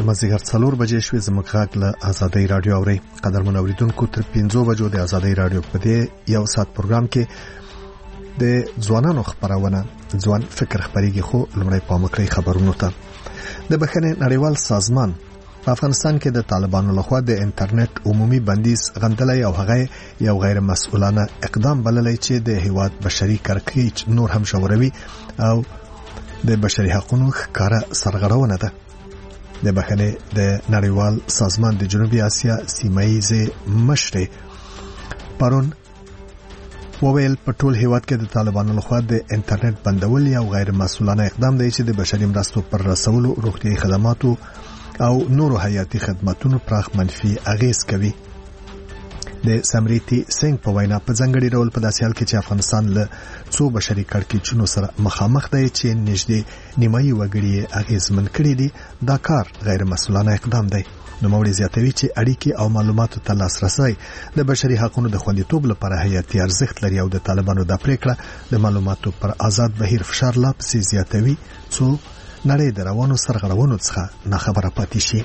مازیګر 4 بجې شوې زموږ غږ له آزادۍ رادیو اوري. قدرمن اوریدونکو تر 5 بجو د آزادۍ رادیو په دې یو ساعت پروګرام کې د ځوانانو خبرونه ځوان فکر خبريږي. خو لمړی پام کړئ خبرونو ته. د بخښنې نړیوال سازمان په افغانستان کې د طالبانو لخوا د انټرنیټ عمومي بندیز غندلای او هغه یو غیر مسؤلانه اقدام بللی چې د هیواد بشري کړکېچ نور هم شوروي او د بشري حقوقو ښکارا سرغړونه ده. د بخښنې د نړیوال سازمان د جنوبي اسیا سیمایي مشر پرون وویل په ټول هیواد کې د طالبانو لخوا د انټرنیټ بندول یو غیر مسؤلانه اقدام دی چې د بشري مرستو پر رسولو، روغتيایي خدماتو او نورو حیاتي خدماتونو پراخ منفي اغیز کوي. د سمریتی سنگ په وینا په ځنګړي ډول په داسې حال کې چې افغانستان له څو بشري کړکېچونو سره مخامخ دی چې نږدې نیمایي وګړي اغیزمن کړي دي، دا کار غیر مسؤلانه اقدام دی. نوموړي زیاتوي چې اړیکې او معلوماتو ته لاسرسی د بشري حقوقو د خوندیتوب لپاره حیاتي ارزښت لري او د طالبانو د پریکړه د معلوماتو پر آزاد بهیر فشار لا پسې زیاتوي څو نړۍ د روانو سرغړونو څخه ناخبره پاتې شي.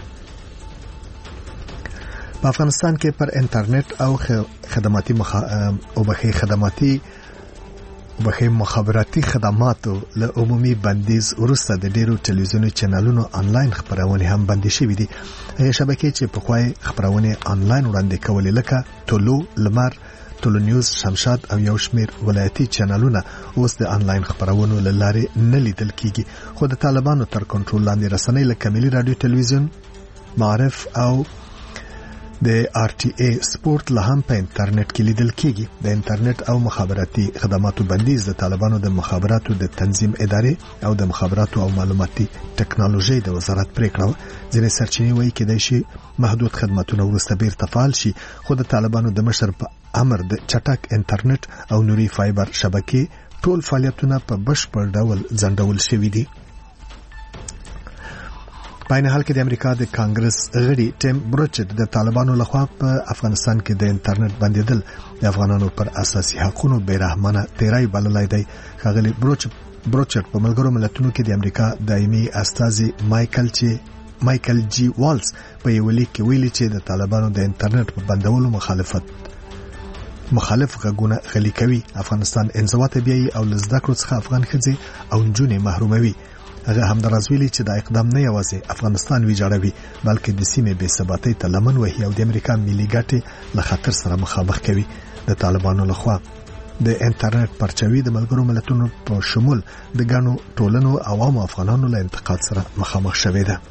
په افغانستان کې پر انټرنیټ او مخابراتي خدماتو له عمومي بندیز وروسته د ډیرو ټلویزیوني چینلونو آنلاین خبرونه هم بندي شوې دي. هغه شبکې چې په خوای خبرونه آنلاین وړاندې کولې لکه ټولو، لمر، ټولو نیوز، شمشاد او یو شمیر ولایتي چینلونه اوس د آنلاین خبرونو لاره نه لیدل کیږي. خو د طالبانو تر کنټرول لاندې رسنۍ لکه ملي رادیو ټلویزیون، معرف او د RTA سپورت له هم په انټرنیټ کې لیدل کیږي. د انټرنیټ او مخابراتي خدماتو بندیز د طالبانو د مخابراتو د تنظیم ادارې او د مخابراتو او معلوماتي ټکنالوژي د وزارت پریکړه ځینې سرچینې وایي کېدای شي محدود خدماتونه ورسته بیرته فعال شي. خو د طالبانو د مشر په امر د چټک انټرنیټ او نوري فایبر شبکې ټول فعالیتونه په بشپړ ډول ځنډول شوي دي. په این حال کې د امریکا د کانګرس غړي ټیم بروچټ د طالبانو لخوا په افغانستان کې د انټرنیټ بندیدل د افغانانو پر اساسي حقوقو بیرحمانه تیرای بللای دی. ښاغلي بروچټ په ملګرو ملتونو کې د امریکا دایمي استازي مایکل جی والز په یو لیک کې ویلي چې د طالبانو د انټرنیټ په بندولو مخالف غږونه خلی کوي، افغانستان انزوا ته بیایي او له زده کړو څخه افغان ښځې او نجونې محروموي. هغه همداراز ویلي چې دا اقدام نه یوازې افغانستان ویجاړوي بلکې د سیمې بې ثباتۍ ته لمن وهي او د امریکا ملي ګټې له خطر سره مخامخ کوي. د طالبانو لخوا د انټرنیټ پرچاوي د ملګرو ملتونو په شمول د ګڼو ټولنو عوامو افغانانو له انتقاد سره مخامخ شوې ده.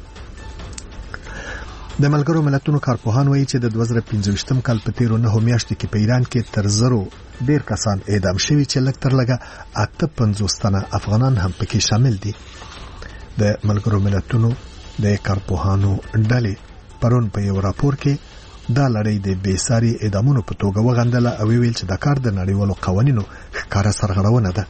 د ملګرو ملتونو کارپوهان وایي چې د 2015 کال په تیرو 9 میاشتو کې په ایران کې تر 1000 ډیر کسان اعدام شوي چې لږ تر لږه 58 تنه افغانان هم پکې شامل دي. د ملګرو ملتونو د کارپوهانو ډلې پرون په یو راپور کې دا لړۍ د بیساري اعدامونو په توګه وغندله او ویل چې دا کار د نړیوالو قوانینو ښکارا سرغړونه ده.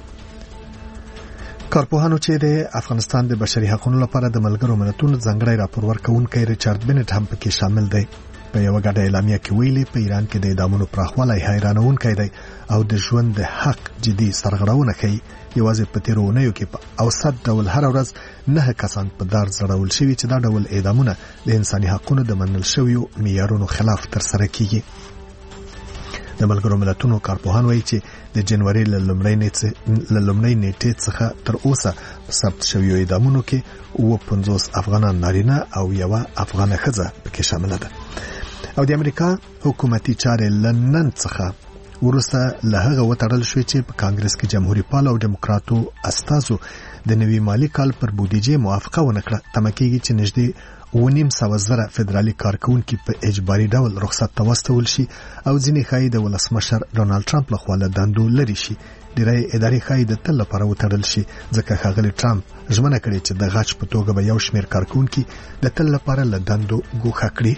کارپوهانو چې د افغانستان د بشري حقوقو لپاره د ملګرو ملتونو ځانګړی راپور ورکونکي ریچارډ بنټ هم پکې شامل دی. په یو غاډه اعلامیه کې ویلي په ایران کې د اعدامونو پراخوالی حیرانونکی دی او د ژوند د حق جدي سرغړونه کوي. یوازې په تیرونیو کې په اوسط ډول هر ورځ 9 کسان په دار ځړول شوي چې دا ډول اعدامونه د انساني حقوقو د منل شویو معیارونو خلاف ترسره کیږي. د ملګرو ملتونو کارپوهان وایي چې د جنوري له لومړۍ نیټې څخه تر اوسه په ثبت شویو اعدامونو کې 50 افغانان نارینه او یو افغانه ښځه پکې شامل ده. او د امریکا حکومتي چارې لنن څخه ورسته له هغه وتړل شو چې په کانګرس کې جمهوریت پال او دیموکراتو استازو د نوي مالی کال پر بودیجه موافقه ونکړه. تمکیږي چې نږدې 9,000 فدرالي کارکونکي په اجباري ډول رخصت ته واستول شي او ځینې ښایي د ولسمشر ډونالد ټرمپ لخوا له دندو لري شي. ډیری ادارې ښایي د تل لپاره وتړل شي ځکه ښاغلي ټرمپ ژمنه کړې چې د غچ په توګه به یو شمېر کارکونکي د تل لپاره له دندو ګوښه کړي.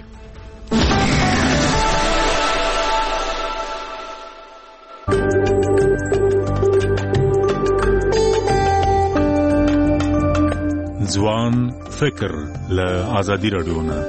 ځوان فکر له آزادي رادیو نه.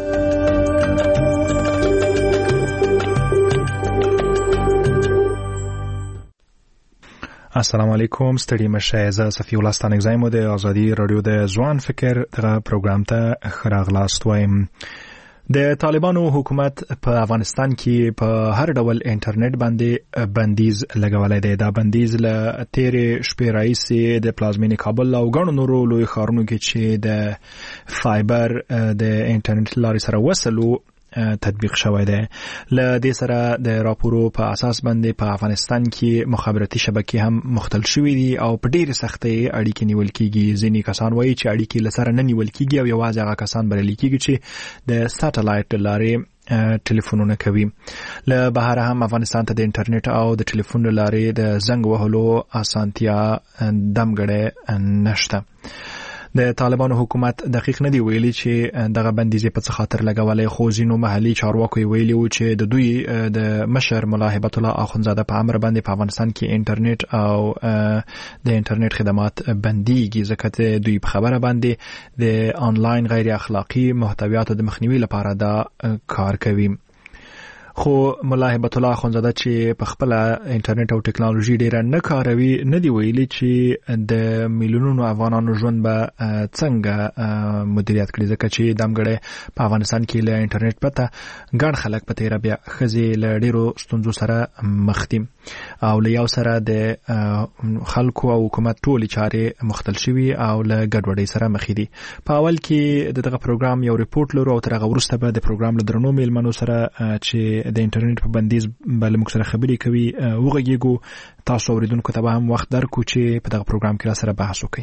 السلام علیکم ستړي مشه زه صفی الله ستانګزایم د ازادي رادیو د ځوان فکر دغه پروګرام ته خراغلاست وایم. د طالبانو حکومت په افغانستان کې په هر ډول انټرنیټ باندې بندیز لګولای دی. دا بندیز له تیرې شپې راهیسې د پلازمینې کابل او ګڼو نورو لوی ښارونو کې چې د فایبر د انټرنیټ لارې سره وصلو تطبیق شوی دی. له دې سره د راپورو په اساس باندې په افغانستان کې مخابراتي شبکې هم مختل شوې دي او په ډېرې سختۍ اړیکې نیول کېږي. ځینې کسان وایي چې اړیکې له سره نه نیول کېږي او یوازې هغه کسان بریالي کېږي چې د ساتلایت لارې ټلیفونونه کوي. له بهره هم افغانستان ته د انټرنیټ او د ټلیفون لارې د زنګ وهلو اسانتیا دمګړې نشته. د طالبانو حکومت دقیق نه دی ویلي چې دغه بندیزې په څه خاطر لګولای، خو ځینو محلي چارواکو ویلي و چې د دوی د مشر ملا هیبت الله اخونزاده په امر باندې په افغانستان کې انټرنیټ او د انټرنیټ خدمات بنديږي، ځکه دوی په خبره باندې د آنلاین غیر اخلاقی محتویاتو د مخنیوي لپاره دا کار کوي. خو ملا هیبت الله اخونزاده چې په خپل انټرنیټ او ټکنالوژي ډیره نه کاروي نه دی ویلي چې د میلیونونو افغانانو ژوند به څنګه مدیریت کړي، ځکه چې دمګړې په افغانستان کې له انټرنیټ پته ګڼ خلک په تیره بیا ښځې له ډیرو ستونزو سره مخ دي او له یو سره د خلکو او حکومت ټولې چارې مختل شوي او له ګډوډۍ سره مخ دي. په اول کې دغه پروګرام یو ریپورت لرو او تر هغه وروسته به د پروګرام له درنو میلمنو سره چې د انټرنیټ په بندیز بل موږ سره خبرې کوي وغږیږو. تاسو اوریدونکو ته به هم وخت درکو چې په دغه پروګرام کې را سره بحث وکړي.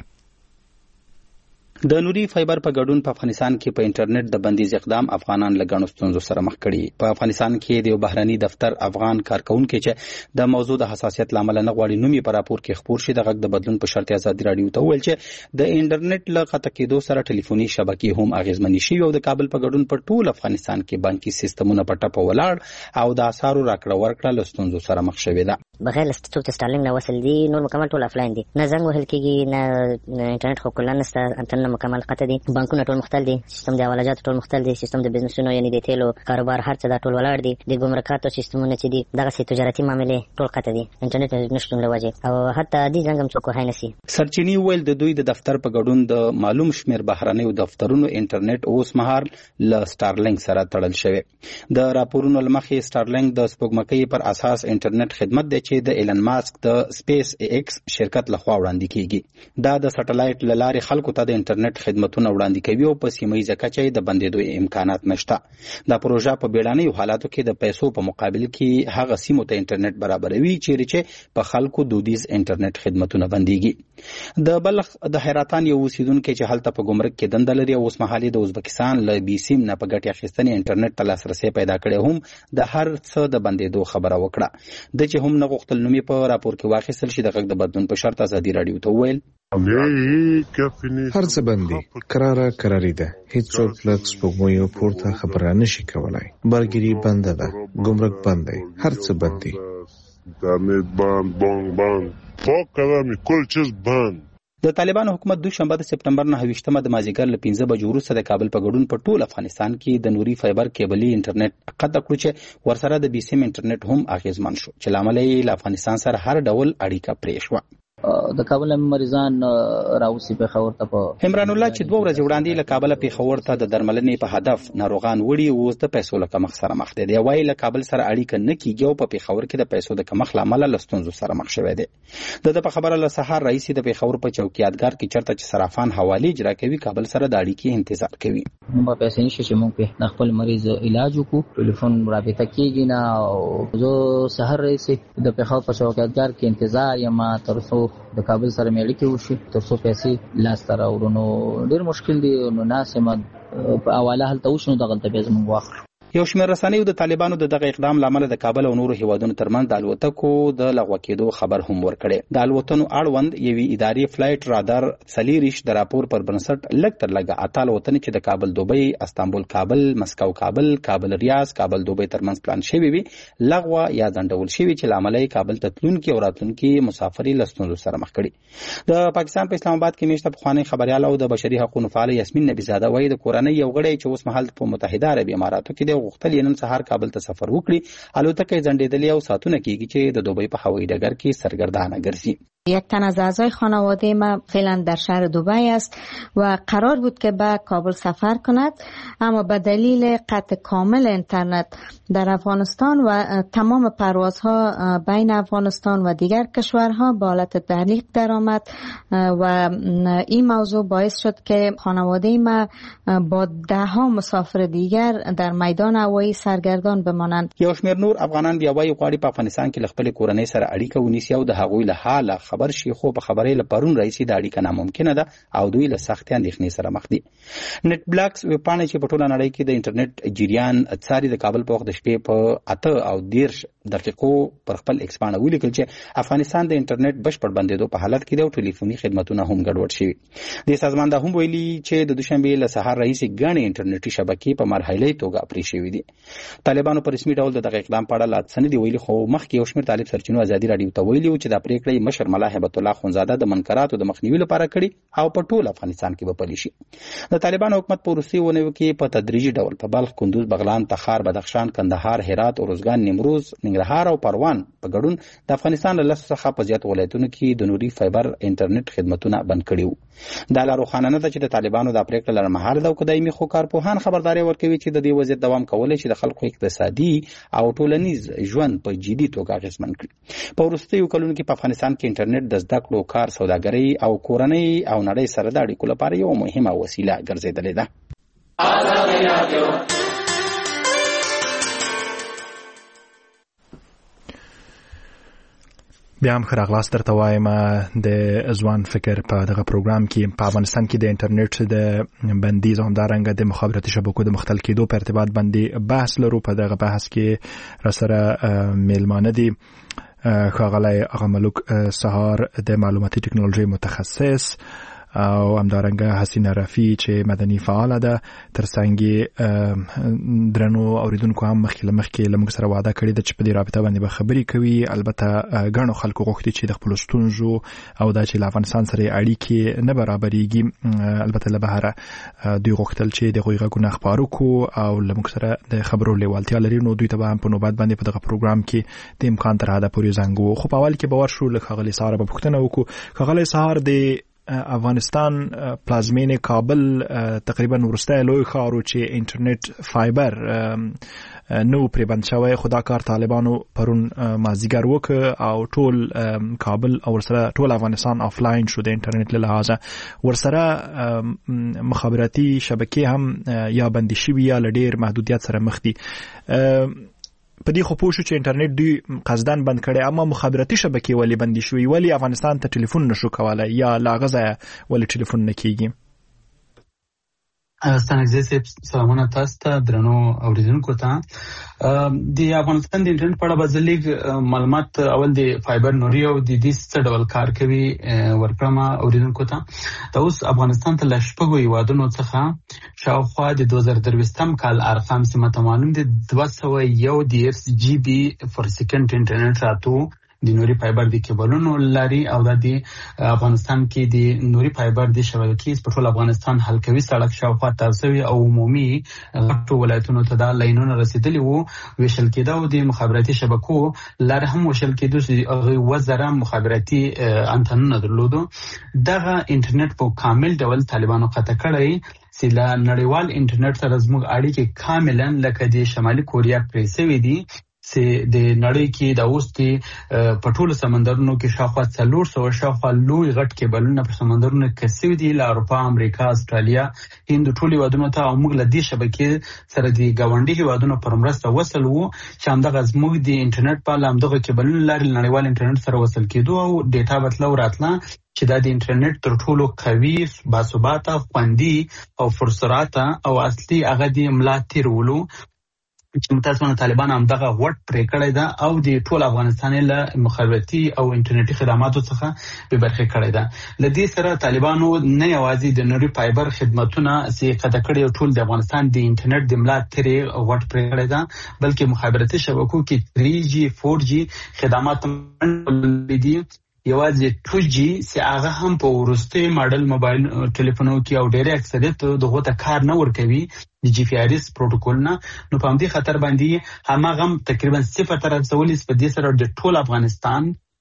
د نوري فایبر په ګډون په افغانستان کې په انټرنیټ د بندیز اقدام افغانان له ګڼو ستونزو سره مخ کړي. په افغانستان کې د یو بهرني دفتر افغان کارکونکو چې د موضوع د حساسیت لامل نه غواړي نومي په راپور کې خبر شي د غږ د بدلون په شرط ازادي رادیو ته ویل چې د انټرنیټ له قطع کېدو سره ټلیفوني شبکې هم اغیزمنې شي او د کابل په ګډون په ټول افغانستان کې بانکي سیستمونه په ټاپه ولاړ او د اسارو راکړه ورکړه له ستونزو سره مخ شوي ده. بغیر ستوت ستارلینګ نه وصل دي نور مکمل ټول افلاین دي، نه زنګ وهل کېږي نه انټرنیټ خو کله نشته، انټرنیټ مکمل قطع دي، بانکونه ټول مختل دي، سیستم د حوالجات ټول مختل دي، سیستم د بزنسونو یعنی د تیلو کاروبار هر څه دا ټول ولاړ دي، د ګمرکاتو سیستمونه چې دي دغه سي تجارتي معاملې ټول قطع دي انټرنیټ نشټون لوجه او حتی دې زنګم څوک هاي نسی. سرچینی ویل د دوی د دفتر په ګډون د معلوم شمیر بهرنیو دفترونو انټرنیټ اوس مهال ل سټارلینګ سره تړل شوی. د راپورونو لمخې سټارلینګ د سپوږمکۍ پر اساس انټرنیټ خدمت دی چې د ایلن ماسک د سپیس ایکس شرکت لخوا وړاندې کیږي. دا د سټلایټ لارې خلکو ته د انټرنیټ خدماتونه وړاندې کوي او په سیمه ییزه کچه د بندیدو امکانات نشته. دا پروژه په بیړنیو حالاتو کې د پیسو په مقابل کې هغه سیمو ته انټرنیټ برابروي چې په خلکو دودیز انټرنیټ خدماتونه بنديږي. د بلخ د حیراتان یو اوسیدونکو چې هلته په ګمرک کې دنده لري اوس مهالي د ازبکستان له بي سیم نه په ګټه اخیستنې انټرنیټ ته لاسرسي پیدا کړي هم د هر څه د بندیدو خبره وکړه. د چې هم نه غوښتل نومي په راپور کې واخیستل شي د غږ د بدلون په شرط ازادي رادیو ته ویل هر څه بندي قراري ده، هیڅوک لږ سپوږمۍ پورته خبره نشي کولای، برګری بنده ده، ګمرک بند دی، هر څه بندي، انټرنیټ بند فوق کلامي کل چیز بند. د طالبانو حکومت دوشنبه د سپټمبر 9 د مازیګر له 15 بجو وروسته د کابل په ګډون په ټول افغانستان کې د نوري فایبر کیبلي انټرنیټ قطع کړو چې ورسره د بي سیم انټرنیټ هم اغیزمن شو چې لامل یې له افغانستان سره هر ډول اړیکه پرې شو. د کابل مریضان راوسی په خبر ته په عمران الله چې 2 ورځې وړاندې له کابل په خبر ته د درملنې په هدف ناروغان وړي او د پیسو له کمښت سره مخ دي. دی وايي له کابل سره اړیکه نه کیږي او په خبر کې د پیسو د کمښت لامل له ستونزو سره مخ شوی دی. د په خبره له سحر رئیس د خبر په چوکیدګار کې چرته چې صرافان حواله اجرا کوي کابل سره د اړیکې انتظار کوي. موږ پیسې نشو چې موږ په خپل مریض علاج وکړو، ټلیفون رابطه کیږي نه او زه سحر رئیس د په خبر په چوکیدګار کې انتظار یم تر څو د کابل سره مې اړیکې وشي تر څو پیسې لاس ته راوړو. نو ډېر مشکل دی، نو ناسمه په حواله هلته وشو دغه ته به زموږ واخلو. یو شمېر رسنیو د طالبانو د دغه اقدام لامل د کابل او نورو هیوادونو ترمنځ د الوتکو د لغوه کېدو خبر هم ورکړي. د الوتنو اړوند یوې ادارې فلایټ رادار سلیریش د راپور پر بنسټ لږ تر لږه اته الوتنې چې د کابل دوبۍ، استانبول کابل، مسکو کابل، کابل ریاض، کابل دوبۍ ترمنځ پلان شوی وي لغوه یا ځنډول شوی چې لامل یې کابل ته تلونکي او راتلونکي مسافري له ستونزو سره مخ کړي. د پاکستان په اسلام آباد کې میشته پخوانی خبريال او د بشري حقوقو فعال یاسمین نبی زاده وایي د کورنۍ یو غړی چې اوس مهال په متحده عربي اماراتو کې د غوښتل نن سهار کابل ته سفر وکړي. الوتکه ځنډېدلې او ساتونه کېږي چې د دوبۍ په هوایي ډګر کې سرګردانه ګرځي. یک تن از اعضای خانواده ما فعلا در شهر دبی است و قرار بود که به کابل سفر کند، اما به دلیل قطع کامل اینترنت در افغانستان و تمام پروازها بین افغانستان و دیگر کشورها به حالت تعلیق درآمد و این موضوع باعث شد که خانواده ما با 10 مسافر دیگر در میدان هوایی سرگردان بمانند. یو شمېر نور افغانان بیا وایي غواړي په افغانستان کې خپل کورنۍ سره اړیکه ونیسي او د هغوی له حاله خبر شي، خو په خبرې لپارون رئیسي د اړیکه ناممکنه ده او دوی له سختې اندېښنې سره مخ دي. نت بلاکس ویبپاڼې چې په ټوله نړۍ کې د انټرنیټ جریان څاري د کابل په وخت د شپې په 8:10 دقیقو پر خپل ایکس باندې ولیکل چې افغانستان د انټرنیټ بشپړ بندېدو په حالت کې دی او ټلیفوني خدماتونه هم ګډوډ شوي. د سازمان دا هم ویلي چې د دوشنبه له سهار رئیسي ګڼې انټرنیټي شبکې په مرحله‌ای توګه پرې شوې دي. طالبانو په رسمي ډول د دغه اقدام په اړه لا څه نه دی ویلي، خو مخکې یو شمېر طالب سرچینو ازادي راډیو ته ویلي و چې دا پریکړه مشر ملا هیبت الله خونزاده د منکراتو د مخنیوي لپاره کړي او په ټول افغانستان کې به پلي شي. د طالبانو حکومت په وروستیو اونیو کې په تدریجي ډول په بلخ، کندوز، بغلان، تخار، بدخشان، کندهار، هرات، اروزګان، نیمروز، ننګرهار او پروان په ګډون د افغانستان له لسو څخه په زیات ولایتونو کې د نوري فایبر انټرنیټ خدماتونه بند کړي وو. دا لا روښانه نه ده چې د طالبانو د پریکړه لړمحاله او کدایمي، خو کارپوهان خبرداري ورکوي چې د دې وضعیت دوام کولای شي د خلکو اقتصادي او ټولنیز ژوند په جدي توګه اغېزمن کړي. په وروستیو کلونو کې په افغانستان کې انټرنیټ د زده کړو، کار، سوداګرۍ او کورنۍ او نړۍ سره د اړیکو لپاره یو مهمه وسیله ګرځېدلې ده. بیا هم خراغلاس درته وایم د ځوان فکر په دغه پروګرام کې په افغانستان کې د انټرنیټ د بندیز او همدارنګه د مخابراتي شبکو د مختل کېدو په ارتباط باندې بحث لرو. په دغه بحث کې را سره میلمانه دي ښاغلی اغا ملوک سهار د معلوماتي ټکنالوژي متخصص او همدارنګه حسینه رفیع چې مدني فعال ده، ترڅنګ درنو اوریدونکو هم مخکې لمږ سره وعده کړې ده چې په دې رابطه باندې به خبرې کوي. البته ګڼو خلکو غوښتي چې د خپل ستونزو او دا چې له افغانستان سره اړیکې نه برابرېږي، البته له بهره دوی غوښتل چې د هغوی غږونه خپاره کړو او لمږ سره د خبرو لیوالتیا لري، نو دوی ته به هم په نوبت باندې په دغه پروګرام کې د امکان تر حده پورې زنګ وو. خو په اول کې به ورشو له ښاغلي سهار به پوښتنه وکړو. ښاغلی سهار، د افغانستان پلازمینې کابل تقریبا وروستی لوی ښار و چې انټرنیټ فایبر نو پرې بند شوی، خو دا کار طالبانو پرون مازدیګر وکړ او ټول کابل او ورسره ټول افغانستان آفلاین شو د انټرنیټ له لحاظه. ورسره مخابراتي شبکې هم یا بندي شوي یا له ډېر محدودیت سره مخ دي. په دې خو پوه شو چې انټرنیټ دوی قصداً بند کړی، اما مخابراتي شبکې ولې بندي شوي؟ ولې افغانستان ته ټلیفون نشو کولی یا له هغه ځایه ولې ټلیفون نه کېږي؟ ستانګزی صاحب سلامونه تاسو ته، درنو اوریدونکو ته. د افغانستان د انټرنیټ په اړه به زه لږ معلومات اول د فایبر نوري او د دې څه ډول کار کوي ورکړم اوریدونکو ته. دا اوس افغانستان ته له 6 هیوادونو څخه شاوخوا د 2023 کال ارقام سیمه معلوم دي 201 GB پر سکند انټرنیټ راتو د نوري فایبر د کیبلونو لري او د افغانستان کې د نوري فایبر د شبکې په ټول افغانستان حلقوي سړک شاوخوا تاسوي او عمومي غټو ولایتونو ته دا لاینونه رسیدلی وو، ویشل کېده او د مخابراتي شبکو لار هم وشل کېدو چې هغه وزره مخابراتي انټنونه درلودو. دغه انټرنیټ په کامل ډول طالبانو قطع کړی چې له نړیوال انټرنیټ سره زموږ اړیکې کاملا لکه د شمالي کوریا پرې سوي دي چې د نړۍ کې د اوستي په ټولو سمندرونو کې شاوخوا 400 شاوخوا لوی غټ کیبلونه په سمندرونو کې سوي دي له اروپا، امریکا، استرالیا، هند ټولو هیوادونو ته. او موږ له دې شبکې سره د ګاونډي هیوادونو پر مرسته وصل وو چې همدغه زموږ د انټرنیټ په همدغه کیبلونو لارې نړیوال انټرنیټ سره وصل کېدو او ډیټا بتله وراتله چې دا د انټرنیټ تر ټولو قوي، باثباته، خوندي او پرسرعته او اصلي هغه د ملا تیرولو چې متاسفانه طالبان هم دغه وټ پرې کړی ده او د ټول افغانستان له مخابراتي او انټرنیټي خدماتو څخه به برخه کړی ده. لدې سره طالبانو نه یوازې د نوري فایبر خدماتونه چې قطع کړي او ټول د افغانستان د انټرنیټ د ملا تیرې وټ پرې کړی ده، بلکې مخابراتي شبکو کې 3G 4G خدمات دي، یوازې 2G چې هغه هم په ورسته ماډل موبایل ټلیفونو کې او ډېر اکثریت دغه ته کار نه ورکوي د GPS پروتوکول نه. نو په همدې خطر باندې همغه تقریبا 0 تر 40 په دې سره د ټول افغانستان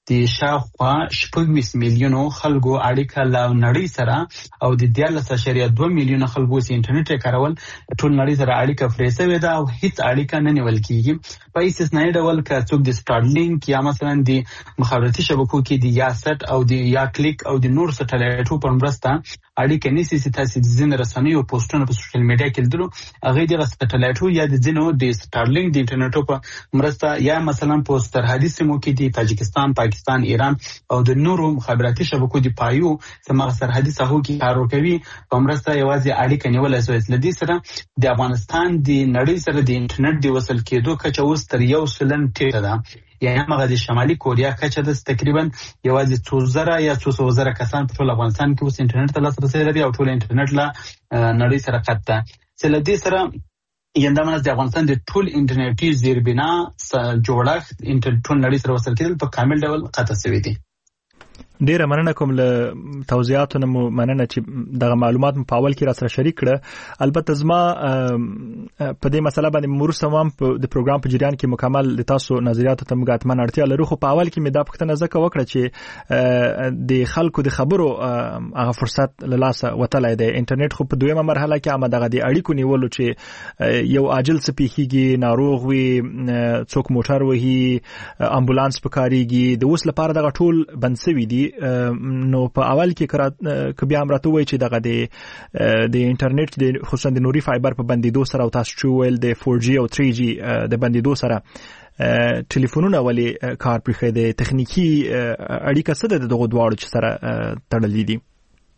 د شاوخوا 26 میلیونو خلکو اړیکه له نړۍ سره او د 14.2 میلیونو خلکو چې انټرنیټ کارول ټول نړۍ سره اړیکه پرې شوې ده او هیڅ اړیکه نه نیول کیږي. په استثنایی ډول که څوک د سټارلینک یا مثلا د مخابراتي شبکو کې د یا سټ او د یا کلیک او د نور سټلایټو په مرسته اړیکه نیسي چې تاسو د ځینې رسنیو پوسټونه په سوشل میډیا کې لیدلو هغه د سټلایټو یا د ځینو د سټارلینک د انټرنیټو په مرسته یا مثلا په سرحدي سیمو کې د تاجکستان، پاکستان، ایران او د نورو مخابراتي شبکو د پایو سمغه سرحدي ساحو کې کار کوي په مرسته یوازې اړیکه نیولای شي. لدی سره د افغانستان د نړۍ سره د انټرنیټ د وصل کېدو کچه اوس تر 1% ټیټه ده. یعنی هغه د شمالي کوریا کچه د تقریبا یوازې 2000 یا 200,000 کسان په ټول افغانستان کې اوس انټرنیټ ته لاسرسي لري او ټول انټرنیټ له نړۍ سره خط ده. چې لدی سره یندامنه د افغانستان د ټول انټرنیټي زیربنا جوړښت ټول نړۍ سره وصل کېدل په کامل ډول قطع شوی دی. ډیره مننه کوم له توضیحاتونو مننه چې دغه معلومات په اول کې را سره شریک کړه. البته زما په دې مسله باندې مرسته د پروګرام په جریان کې مکمل د تاسو نظریاتو ته مګاتمن اړتیا لرو، خو په اول کې مې دا پوښتنه زکه وکړه چې د خلکو د خبرو هغه فرصت له لاسه وتلای دی. انټرنیټ خو په دویمه مرحله کې هم دغه د اړیکو نیولو چې یو عاجل سپیخيږي، ناروغ وي، څوک موټر وهي، امبولانس پکاريږي، د اوس لپاره دغه ټول بنسوي دي. نو په اول کې بیا هم راته وایي چې دغه د انټرنیټ د خصوصا د نوري فایبر په بندیدو سره او تاسو چې ویل د 4G او 3G د بندیدو سره ټلیفونونه ولې کار پرې دی، تخنیکی اړیکه څه ده دغه دواړو چې سره تړلې دي؟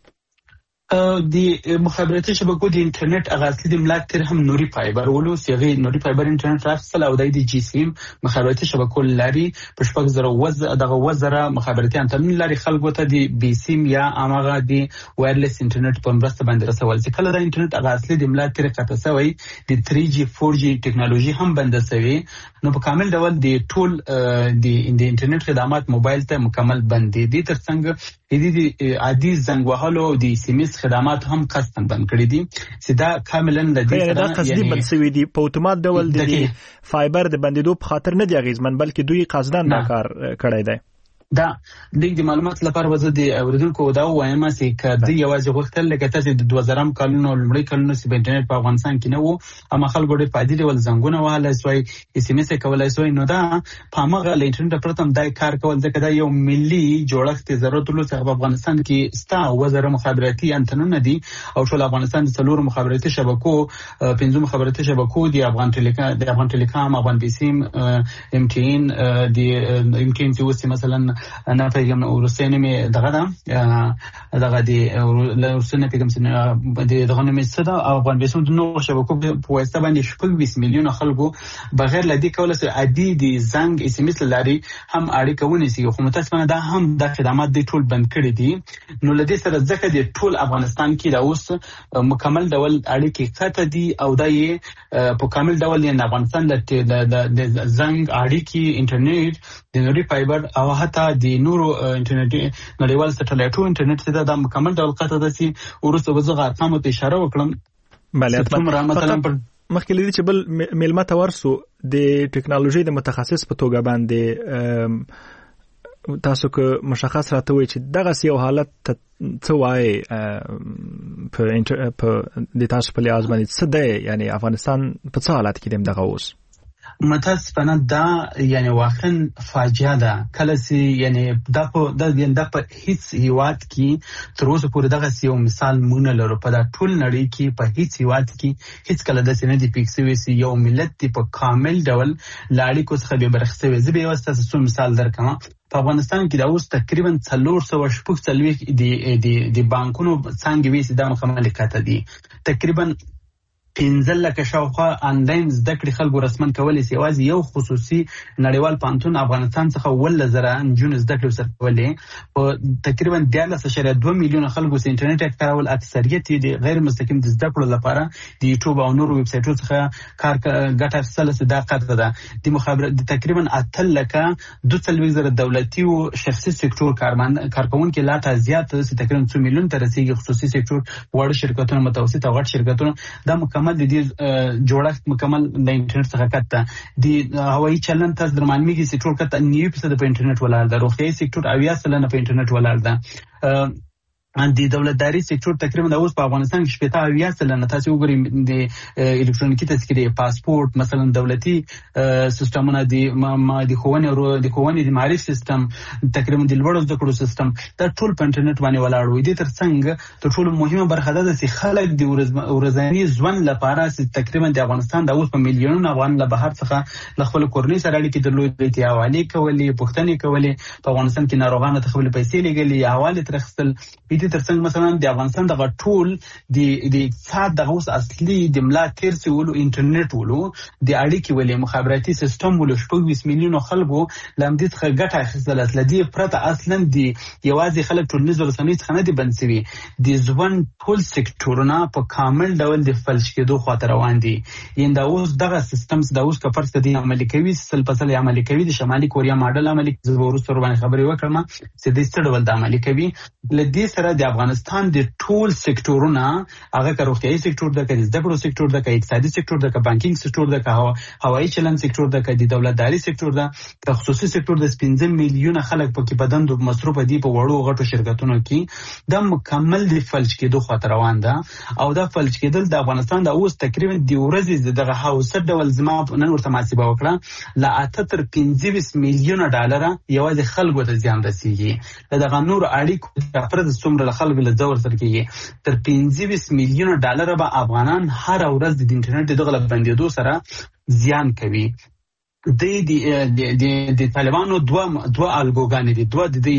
د مخابراتي شبکو د انټرنیټ اغاثي د ملاک تر هم نوري فایبر ولو سیغه نوري فایبر انټرنیټ راځل او د جی سی ام مخابراتي شبکو لري په شپږ زره دغه وزره مخابراتي انټرنیټ لري خلکو ته د بي سي ام یا امغه د وایرلس انټرنیټ په مرسته باندې رسول چې کله د انټرنیټ اغاثي د ملاک تر قطع شوی د 3G 4G ټکنالوژي هم بند شوی نو په کامل ډول د ټول د انټرنیټ خدمات موبایل ته مکمل بند دي. ترڅنګ د عادي زنګ وهلو د سیمس خدمات هم قصداً بند کړی دي چې دا کاملا د دې سره قصدي بند شوی دي په اتومات ډول د فایبر د بندیدو په خاطر نه دی غیزمن بلکې دوی قصداً دا کار کړی دی. دا د معلومات لپاره وزه د اوریدونکو دا وایم چې کدی یوازې غوښتل لکه تاسو د 2000 کلونو لمړی کلونو چې انټرنیټ په افغانستان کې نه وو اما خلکو ډېر فائدې ول زنګونه وهله سوی اس ام اس کولای سوی نو دا په هغه انټرنیټ پرتم دای کار کول ځکه دا یو ملي جوړښت ضرورت لري چې په افغانستان کې ستا وزاره مخابراتي انټرنیټ دي او ټول افغانستان د څلور مخابراتي شبکو پنځه مخابراتي شبکو د افغان ټیلیکام افغان بي سي ام ټي ان د ام ټي ان چې مثلا انا پیغام ورسېنه می دغه دی ورسېنه پیغام سره د دغه نوم صدا افغان بيسم د نو شبکو په واسطه باندې 20 میلیون خلکو بغیر لدی کوله سره عادي د زنګ اس ام اس لري هم اړیکه ونیسي خو متاسفانه دا هم د خدمات د ټول بند کړی دي نو لدی سره ځکه د ټول افغانستان کې دا اوس مکمل ډول اړیکې خطه دي او دا یې په کامل ډول د افغانستان د زنګ اړیکې انټرنیټ د نوري فایبر او حتی د نورو انټرنیټ نړیوال سټلایټو انټرنیټ دا مکمل ډول قطع ده چې ورسره وزغه ارقامو ته اشاره وکړم. بله مخکې لري چې بل میلمه ته ورسو د ټکنالوژي د متخصص په توګه باندې تاسو که مشخص راته وي چې دغه یو حالت څه وایي په د تاسو په لحاظ باندې څه دی یعنی افغانستان په څه حالت کې دی دغه اوس؟ متاسفانه دا یعنی واقعا فاجعه ده کله چې یعنی دا په هیڅ هیواد کې تر اوسه پورې دغه یو مثال مونږ لرو په دا ټول نړۍ کې په هیڅ هیواد کې هیڅ کله د سینې دی پیکسوي چې یو ملت په کامل ډول لاړې کو څخه به برخصوي زه به واسطه مثال درکم. په افغانستان کې دا اوس تقریبا 440 د بانکونو څنګه وي چې دا مخامل کاته دي تقریبا 15 لکه شاوخوا انلاین زده کړې خلکو رسمن کولای شي یوازې یو خصوصي نړیوال پانتون افغانستان څخه ولزره انجون زده کړې سره کولې په تقریبا 14.2 میلیون خلکو سره انټرنیټ کارول اکثریت د غیر مستقیم د زده کړو لپاره د یوټیوب او نورو ویب سایټونو څخه کار ګټه اخیستل صداقت ده د مخابرات تقریبا 8 لکه 2.0 دولتي او شخصي سکتور کارکونکو لا ته زیات تقریبا 2 میلیون تر رسیدي خصوصي سکتور وړ شرکتونه متوسط او غټ شرکتونه دا مکمل مکمل د دې جوړښت مکمل د انټرنیټ څخه کته د هوایي چلن تاسو درمانميږي سکتور کته 9% په انټرنیټ ولاړ ده، روغتيایي سکتور 80% په انټرنیټ ولاړ ده. د دولتداري سکتور تقریبا د اوس په افغانستان کې 70% تاسو وګورئ د الکترونیکي تذکرې، پاسپورت، مثلا دولتي سیستمونه د ښوونې د معرفت سیستم، تقریبا د لوړو زده کړو سیستم، دا ټول په انټرنیټ باندې ولاړ وي. د ترڅنګ تر ټولو مهمه برخه ده چې خلک د ورځني ژوند لپاره تقریبا د افغانستان د اوس په میلیونونو افغان له بهر څخه له خپل کورنۍ سره اړیکې درلودې، حواله کولې، پوښتنې کولې، په افغانستان کې ناروغانو ته خپل پیسې لګولې، حواله ترخصل. د ترڅنګ مثلا د افغانستان د ټول د اقتصاد د اوس اصلي د ملا تیر سیولو انټرنیټ ولو د اړیکې ولې مخابراتي سیستم ولو 20 میلیونو خلکو لمدې څخه ګټه اخیستل. لدی پرته اصلا د یوازې خلک ټولنیز رسنۍ څخه نه دي بنسوي، د ځوان ټول سکتورونه په کامل ډول د فلج کېدو خاطر روان دي. یندا اوس دغه سیستم د اوس کفر ستدي عملي کوي، سلپسل عملي کوي، د شمالي کوریا ماډل عملي کوي. زه ورسره باندې خبرې وکړم چې د څه ډول د عملي کوي. لدی سره د افغانستان د ټول سکتورونه، هغه که روغتيایي سکتور ده، که د زده کړو سکتور ده، که اقتصادي سکتور ده، که بانکینګ سکتور ده، که هوایي چلن سکتور ده، که د دولتداري سکتور ده، که خصوصي سکتور ده، 15 میلیونه خلک پکې په دندو مصروف دي په وړو غټو شرکتونو کې. دا مکمل د فلج کېدو خاطر روان ده. او دا فلج کېدل د افغانستان د اوس تقریبا د ورځې دغه هاوسه ډول زما نن ورته محاسبه وکړه ل 8 تر 25 میلیونه ډالر یوازې خلکو ته زیان رسیږي. دغه نور اړیکو د افراد څومره خلکو له ځور سره کېږي تر 25 میلیونه ډالر به افغانان هر ورځ د انټرنیټ دغه بندیدو سره زیان کوي. د طالبانو دوه الګوګان دي، دوه د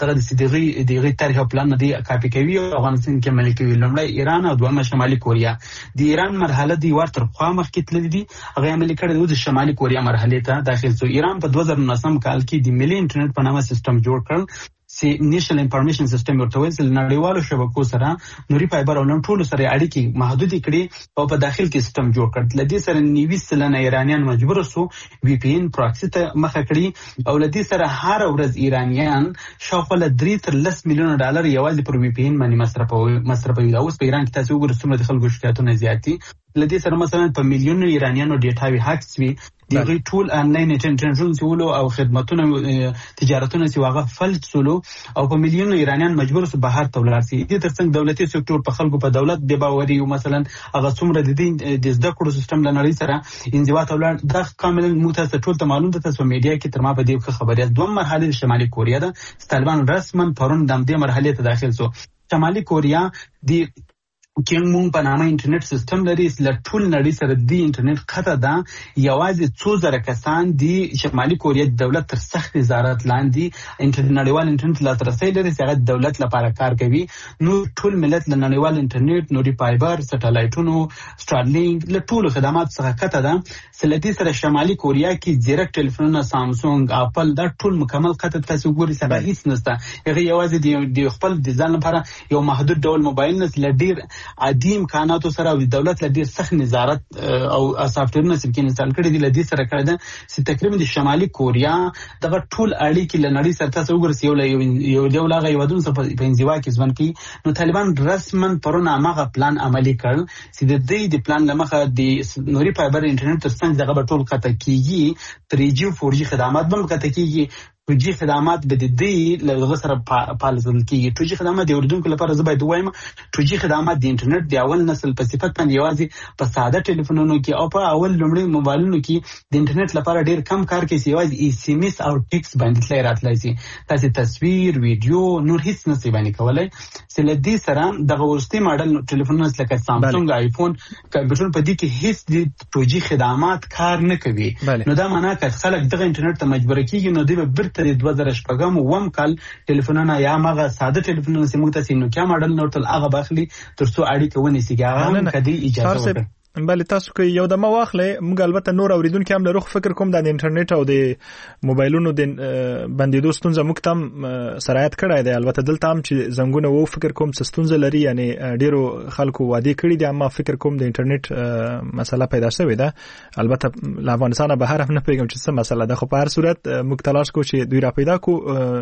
دغه طرح پلان دی کاپی کوي او افغانستان کې عملي کوي. لومړی ایران او دویمه شمالي کوریا. د ایران مرحله دی ورته خوا مخکې تللی دي، هغه عملي کړی د شمالي کوریا مرحله ته داخل شو. ایران په 2019 کال کې د ملي انټرنیټ په نامه سیستم جوړ کړ سی نیشنل انفارمیشن سیستم ورته ویل چې نړیوالو شبکو سره نوري فایبر او ټول سره اړیکې محدود کړي او په داخل کې سیستم جوړ کړ. لدی سره 90% ایرانیان مجبور سو وی پی ان پراکسی ته مخه کړي او لدی سره هر ورځ ایرانیان شاوخوا 3 تر 10 میلیونه ډالر یوازې پر وی پی ان باندې مصرفوي. اوس په ایران کې تاسو وګورئ څومره د خلکو شکایتونه زیاتی. لدی سره مثلا په میلیونو ایرانیانو ډیټاوي هاکس وی دغه ټول انلاین انټرنیټ سولو او خدماتونه تجارتونه چې واغه فلج سولو او په میلیونو ایرانیان مجبور سو بهر ته ولاړ شي. د ترڅنګ دولتي سکتور په خلکو په دولت دی باوري او مثلا هغه څومره د زده کړو سیستم د نړۍ سره انزوا ته ولاړ. دا کاملا متاسف ټول ته معلوم ده. تاسو میډیا کې تر ما په دې خبرې دوه مرحله شمالي کوریا ده. طالبان رسما پرون د دې مرحله ته داخل سو. شمالي کوریا دی کینګ مونږ په نامه انټرنیټ سیستم لري. ټول نړۍ سره دی انټرنیټ خطه ده. یوازې څو زره کسان دی شمالي کوریا د دولت تر سخت نظارت لاندې نړیوال انټرنیټ لاسرسي لري چې هغه دولت لپاره کار کوي. نو ټول ملت له نړیوال انټرنیټ، نوري فایبر، سټلایټونو، سټارلینک له ټول خدمات څخه کته ده. سلدي سره شمالي کوریا کې زیرک ټلیفونونه، سامسونګ، اپل دا ټول مکمل کته تاسو ګوري سره هیڅ نشته. هغه یوازې د خپل ډیزاین لپاره یو محدود ډول موبایل نه لډیر عادي امکاناتو سره او دولت له ډیر سخت نظارت او سافټویرونه چې انستال کړي دي لدی سره کړی ده چې تقریبا د شمالي کوریا دغه ټول اړیکې له نړۍ سره تاسو وګورئ یو لاغه یو دون په انزوا کې ځوان کې. نو طالبان رسما پرونه هغه پلان عملي کړ چې د دې د پلان لمخه د نوري فایبر انټرنیټ ترڅنګ دغه ټول قطع کیږي. 3G او 4G خدمات به قطع کیږي. 2G خدمات به د دې له سره پالسل کیږي. 2G خدمات د اوردونکو لپاره زه باید وایم 2G خدمات د انټرنیټ د اول نسل په صفت باندې یوازې په ساده ټلیفونونو کې او په اول لومړي موبایلونو کې د انټرنیټ لپاره ډیر کم کار کوي. یوازې SMS او ټیکس باندې تلای راتلای شي. تاسو تصویر، ویډیو، نور هیڅ نه سی باندې کولای. سلدي سره د ورستي ماډل ټلیفونونو لکه سامسونګ، آیفون، کمپیوټر په دې کې هیڅ د 2G خدمات کار نه کوي. نو دا معنی چې خلک دغه انټرنیټ ته مجبور کیږي. نو دوی به تر 2014 وم کال ټلیفونونه یا مغه ساده ټلیفونونه چې موږ تاسو نوکیا ماډل نورتل هغه باخلي ترڅو اړیکه ونیسي. هغه کدي اجازه ورکړي. بله تاسو که یو دمه واخلې موږ البته نور اوریدونکو هم لرو فکر کوم د انټرنیټ او د موبایلونو د بندیدو ستونزه موږ تم سرایت کړای دی. البته دلته هم چې زنګونه وو فکر کوم ستونزه لري، یعنی ډیرو خلکو وادي کړی دي، اما فکر کوم د انټرنیټ مسله پیدا شوې ده. البته له افغانستان بهر هم نه پیغام چې څه مسله ده، خو په هر صورت موږ تلاش کوو چې دوی را پیدا کو.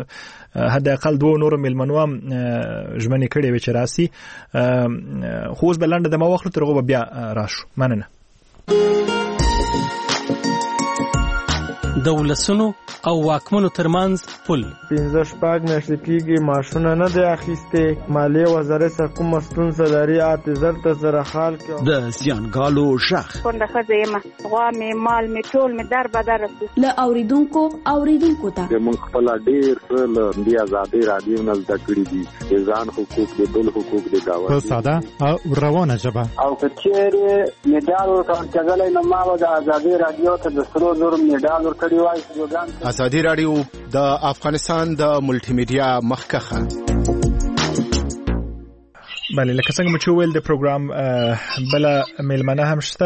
حد اقل دوه نور ملمنو هم ژمنې کړې وي چې راسي. خو اوس بلنده دمه واخلو ترغه بیا راشو. شو. مننه. د ولسونو او واکمنو ترمنځ پل 15 میاشتې کېږي معاشونه نه دی اخیستې. مالیې وزارت سره کومه ستونزه لري اعتذار ته سره حال کې د زیانګالو شخ پنده ښځه یم غوا مې مال مې ټول مې در بدر له اوریدونکو ته موږ خپل ډېر له دې ازادي رادیو نه زده کړې دي د ځان حقوق د بل حقوق د داوا په ساده او روانه ژبه او کچېره میډال ورکړل کېدلای نو ما د ازادي رادیو ته د سرو زر میډال ورکړی وای. ازادي رادیو د افغانستان د ملټي میډیا مخکخه. بله لکه څنګه مو چې ویل د پروګرام بل میلمنه هم شته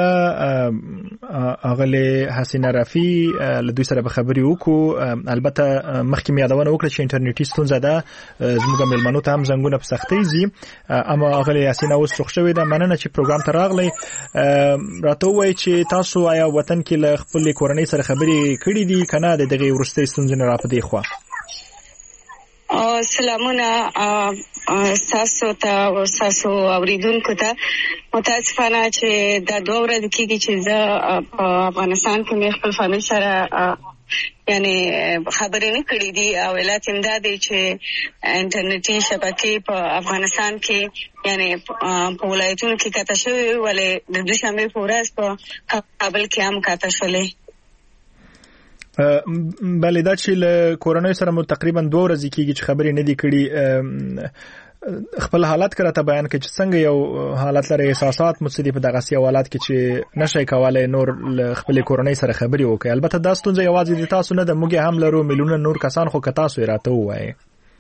اغلی حسینه رفی له دوی سره به خبري وکړو. البته مخکې مې یادونه وکړه چې انټرنیټي ستونزه ده زموږ میلمنو ته هم زنګونه په سختۍ زی اما اغلی حسینه اوس رخ شوې ده. مننه چې پروګرام ته راغلی. راته وایي چې تاسو آیا وطن کې له خپل کورنۍ سره خبري کړې دي کنه د دغه ورستۍ ستونزې نه را پدې خو؟ سلامونه تاسو ته او تاسو اوریدونکو ته. متاسفانه چې دا 2 ورځې کېږي چې زه په افغانستان کې مې خپل فامیل سره یعنی خبرې نه کړې دي او علت هم دا دی چې انټرنیټي شبکې په افغانستان کې یعنی په ولایتونو کې قطع شوې ولې د دوشنبه په ورځ په کابل کې هم قطع شولې. بله دا چې له کورنۍ سره مو تقریبا 2 ورځې کېږي چې خبرې نه دي کړي. خپل حالت کراته بیان کړئ چې څنګه یو حالت لري احساسات مو څه دي په دغه حالات کې چې نشي کولای نور خپل کورنۍ سره خبرې وکړي. البته دا ستونزه یوازې د تاسو نه د موږ هم لرو میلیونه نور کسان خو که تاسو راته وایي.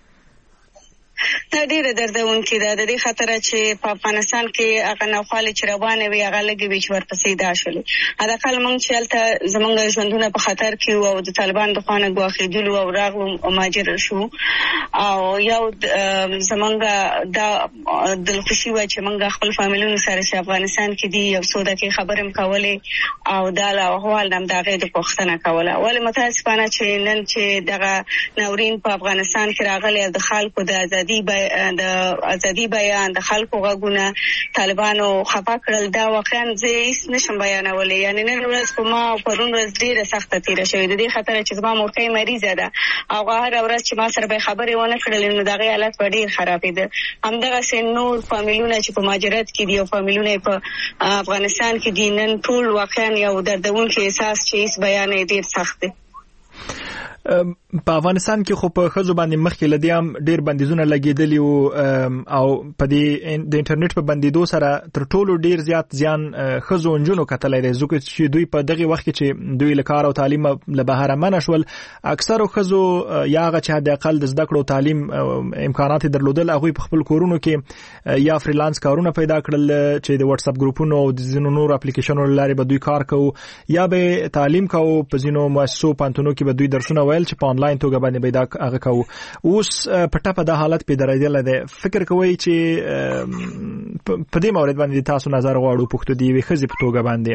دا ډیره دردونکې ده د دې خاطر چې په افغانستان کې هغه نوخالي چې روانه وي هغه لګي وي چې ورپسې دا شولې حداقل موږ چې هلته زمونږ ژوندونه په خطر کې او د طالبان د خوانه ګواښېدلو او راغلو او مهاجر شو او یو زمونږ دا دلخوشي وه چې موږ خپل فامیلونو سره چې افغانستان کې دي یو څو دقیقې خبرې هم کولې او دا له احوال هم د هغې د پوښتنه کوله. ولې متاسفانه چې نن چې دغه ناورین په افغانستان کې راغلی او د خلکو د ازادي بیان د خلکو غږونه طالبانو خفه کړل دا واقعا زه هیڅ نشم بیانولی. یعنی نن ورځ په ما او پرون ورځ ډېره سخته تېره شوې د دې خاطر چې زما مورکۍ مریضه ده او هره ورځ چې ما سره به خبرې ونه کړلې نو د هغې حالت به ډېر خرابېده. همدغسې نور فامیلونه چې په مهاجرت کې دي او فامیلونه په افغانستان کې دي نن ټول واقعا یو دردونکی احساس چې هیڅ بیان یې ډېر سخت دی. په افغانستان کې خو په خزو باندې مخکې لدی هم ډیر بندیزونه لګیدلی او په دې د انټرنیټ په بندیدو سره تر ټولو ډیر زیات ځان خزو انجونو کتلای دي ځکه چې دوی په دغه وخت کې چې دوی له کار او تعلیم له بهر منع شول اکثر خزو یا هغه چې د اقل د زده کړو تعلیم امکانات درلودل هغه په خپل کورونو کې یا فریلانس کارونه پیدا کړل چې د واتس اپ ګروپونو او د زینو نور اپلیکیشنونو لاري به دوی کار کوي یا به تعلیم کوي په زینو مؤسسو پانتونو کې به دوی درسونه ویل چې په انلاین توګه باندې پیدا هغه کوي. اوس په ټاپه د حالت په درېدل ده فکر کوي چې په دې مورید باندې تاسو نظر غواړو پښتو دی وي خزي په توګه باندې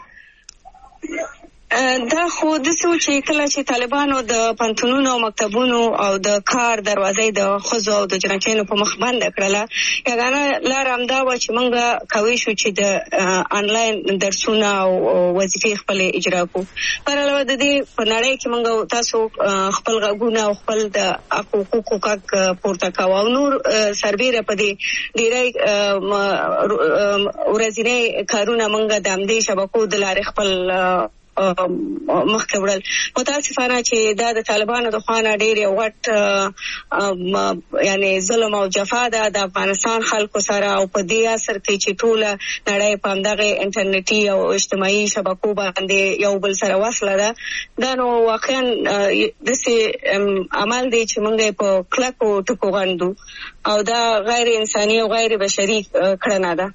دا خو د سوچ کله چې طالبانو د پانتونونو او مکتبونو او د کار دروازې د خزو او د جنکینو په مخ باندې کړله یګانه لار همدا و چې موږ کوي شو چې د انلاین درسونه او وظیفې خپل اجرا کو پر علاوه د دې په نړۍ کې موږ تاسو خپل غوونه او خپل د حقوقو حق پورته کاوه او نور سربېره په دې ډېرې ورځنی کارونه موږ د همدې شبکو د لارې خپل مخکې وړل. متاسفانه چې دا د طالبانو د خوا ډېر یو غټ یعنی ظلم او جفا ده د افغانستان خلکو سره او په دې اثر کې چې ټوله نړۍ په همدغه انټرنیټي او اجتماعي شبکو باندې یو بل سره وصله ده دا نو واقعا داسې عمل دی چې موږ په کلکو ټکو غندو او دا غیر انساني او غیر بشري کړنه ده.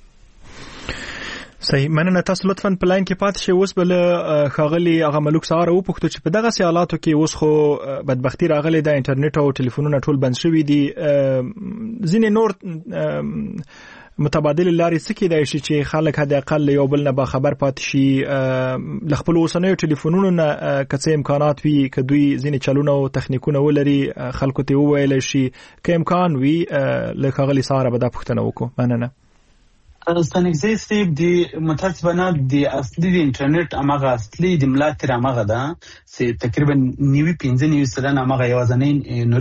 صحیح مننه. تاسو لطفاً په لاین کې پاتې شئ. اوس بل خاغلی هغه ملک ساره و پښتو چې په دغه حالاتو کې اوس خو بدبختی راغلي د انټرنیټ او ټلیفونونو ټول بند شوي دي ځینې نور متبادل لارې سکی دی چې خلک حد اقل یو بل نه با خبر پاتې شي ل خپل اوسنیو ټلیفونونو نه کڅ امکانات وي ک دوی ځینې چلونه او تخنیکونه ولري خلکو ته وویل شي ک امکان وي له خاغلی ساره به دا پښتنه وکړو. مننه. ستانګزي سیب دی متاسفانه د اصلي د انټرنیټ امغه اصلي د ملاتړ امغه ده چې تقریبا 95% امغه یوازنی